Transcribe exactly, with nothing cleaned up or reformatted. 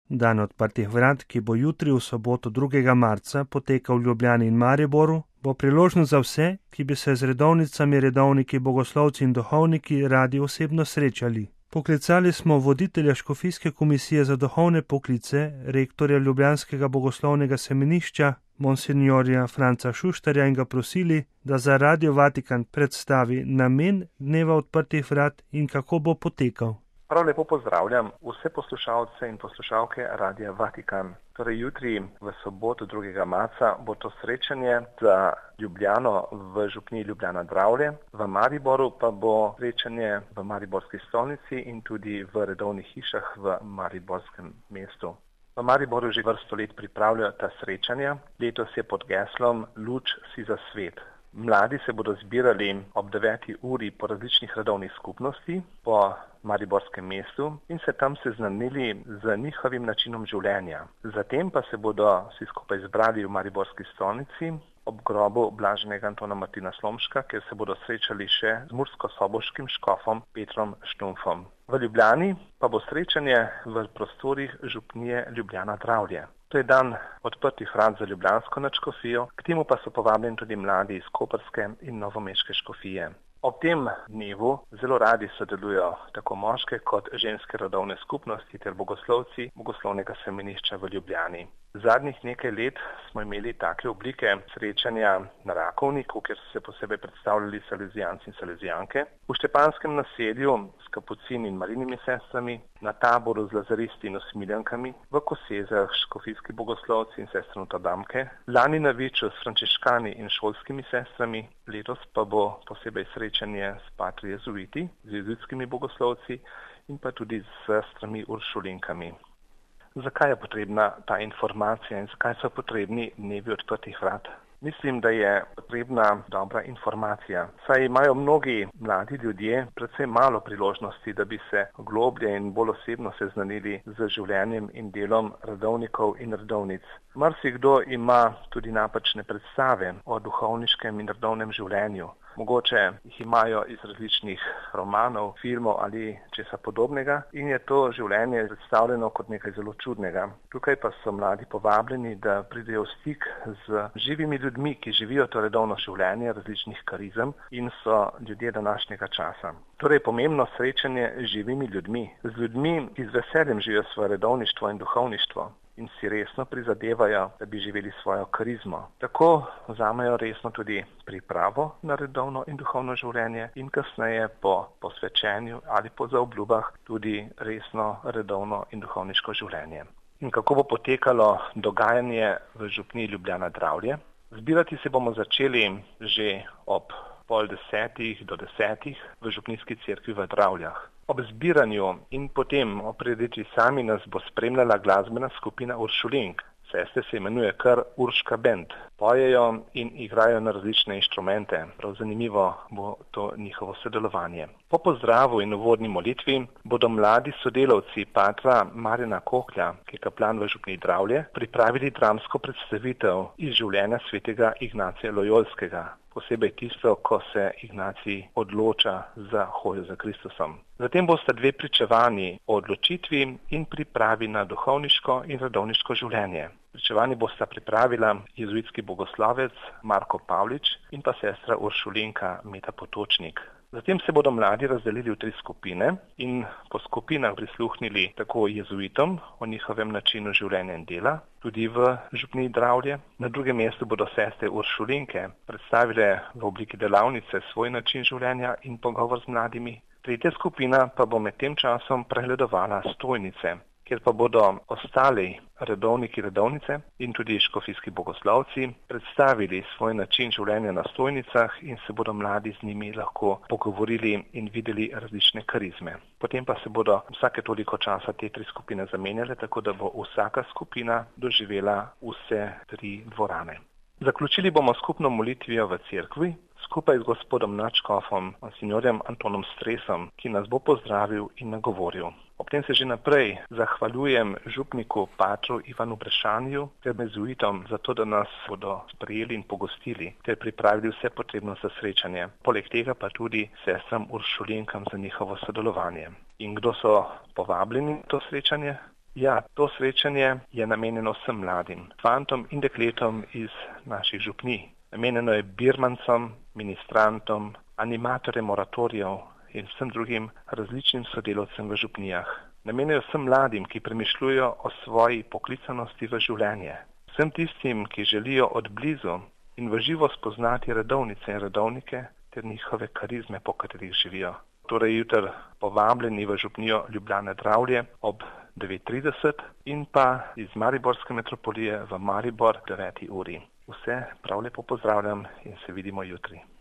Dan odprtih vrat, ki bo jutri v soboto drugega marca potekal v Ljubljani in Mariboru, bo priložnost za vse, ki bi se z redovnicami, redovniki, bogoslovci in duhovniki radi osebno srečali. Poklicali smo voditelja Škofijske komisije za duhovne poklice, rektorja ljubljanskega bogoslovnega semenišča, monsinjorja Franca Šuštarja, in ga prosili, da za Radio Vatikan predstavi namen dneva odprtih vrat in kako bo potekal. Prav lepo pozdravljam vse poslušalce in poslušalke Radia Vatikan. Torej jutri v soboto drugega marca bo to srečanje za Ljubljano v župniji Ljubljana Dravlje, v Mariboru pa bo srečanje v Mariborski stolnici in tudi v redovnih hišah v Mariborskem mestu. V Mariboru že vrsto let pripravljajo ta srečanja. Letos je pod geslom Luč si za svet. Mladi se bodo zbirali ob deveti uri po različnih redovnih skupnosti po Mariborskem mestu in se tam seznanili z njihovim načinom življenja. Zatem pa se bodo vsi skupaj zbrali v Mariborski stolnici ob grobu blaženega Antona Martina Slomška, kjer se bodo srečali še z mursko-soboškim škofom Petrom Štumfom. V Ljubljani pa bo srečanje v prostorih župnije Ljubljana Dravlje. To je dan odprtih vrat za ljubljansko nadškofijo, k temu pa so povabljeni tudi mladi iz koprske in novomeške škofije. Ob tem dnevu zelo radi sodelujo tako moške kot ženske rodovne skupnosti ter bogoslovci bogoslovnega semenišča v Ljubljani. Zadnjih nekaj let smo imeli take oblike srečanja na Rakovniku, kjer so se posebej predstavljali salezijanci in salezijanke, v Štepanskem naselju s kapucini in marinimi sestrami, na Taboru z lazaristi in usmiljankami, v Kosezah škofijski bogoslovci in sestre Notodamke, lani na Viču s frančiškani in šolskimi sestrami, letos pa bo posebej srečanje s patri jezuiti, z jezuitskimi bogoslovci in pa tudi s sestrami uršulinkami. Zakaj je potrebna ta informacija in zakaj so potrebni dnevi odprtih vrat? Mislim, da je potrebna dobra informacija. Saj imajo mnogi mladi ljudje predvsem malo priložnosti, da bi se globlje in bolj osebno seznanili z življenjem in delom redovnikov in redovnic. Marsikdo ima tudi napačne predstave o duhovniškem in redovnem življenju. Mogoče jih imajo iz različnih romanov, filmov ali česa podobnega in je to življenje predstavljeno kot nekaj zelo čudnega. Tukaj pa so mladi povabljeni, da pridejo v stik z živimi ljudmi, ki živijo to redovno življenje različnih karizem in so ljudje današnjega časa. Torej je pomembno srečanje z živimi ljudmi, z ljudmi, ki z veseljem živijo svoje redovništvo in duhovništvo in si resno prizadevajo, da bi živeli svojo karizmo. Tako vzamejo resno tudi pripravo na redovno in duhovno življenje in kasneje po posvečenju ali po zaobljubah tudi resno redovno in duhovniško življenje. In kako bo potekalo dogajanje v župniji Ljubljana Dravlje? Zbirati se bomo začeli že ob pol desetih do desetih v župnijski cerkvi v Dravljah. Ob zbiranju in potem o prireditvi sami nas bo spremljala glasbena skupina Uršulink. Sestre se imenuje kar Urška band. Pojejo in igrajo na različne inštrumente. Prav zanimivo bo to njihovo sodelovanje. Po pozdravu in uvodni molitvi bodo mladi sodelavci patra Marjana Koklja, ki je kaplan v župniji Dravlje, pripravili dramsko predstavitev iz življenja svetega Ignacija Lojolskega. Posebej tisto, ko se Ignacij odloča za hojo za Kristusom. Zatem bosta dve pričevanji o odločitvi in pripravi na duhovniško in redovniško življenje. Pričevanji bosta pripravila jezuitski bogoslovec Marko Pavlič in pa sestra Uršulinka Meta Potočnik. Zatem se bodo mladi razdelili v tri skupine in po skupinah prisluhnili tako jezuitom o njihovem načinu življenja in dela, tudi v župniji Dravlje. Na drugem mestu bodo sestre Uršulinke predstavile v obliki delavnice svoj način življenja in pogovor z mladimi. Tretja skupina pa bo med tem časom pregledovala stojnice, kjer pa bodo ostali redovniki redovnice in tudi škofijski bogoslovci predstavili svoj način življenja na stojnicah in se bodo mladi z njimi lahko pogovorili in videli različne karizme. Potem pa se bodo vsake toliko časa te tri skupine zamenjale, tako da bo vsaka skupina doživela vse tri dvorane. Zaključili bomo skupno molitvijo v cerkvi, skupaj z gospodom nadškofom, monsinjorjem Antonom Stresom, ki nas bo pozdravil in nagovoril. Ob tem se že naprej zahvaljujem župniku patru Ivanu Brešanju ter jezuitom za to, da nas bodo sprejeli in pogostili ter pripravili vse potrebno za srečanje. Poleg tega pa tudi sestram Uršulinkam za njihovo sodelovanje. In kdo so povabljeni to srečanje? Ja, to srečanje je namenjeno vsem mladim, fantom in dekletom iz naših župnij. Namenjeno je birmancem, ministrantom, animatorjem oratorijev in vsem drugim različnim sodelavcem v župnijah. Namenjeno je vsem mladim, ki premišljujejo o svoji poklicanosti v življenje. Vsem tistim, ki želijo od blizu in v živo spoznati redovnice in redovnike ter njihove karizme, po katerih živijo. Torej jutri povabljeni v župnijo Ljubljane Dravlje ob devet trideset in pa iz Mariborske metropolije v Maribor deveti uri. Vse prav lepo pozdravljam in se vidimo jutri.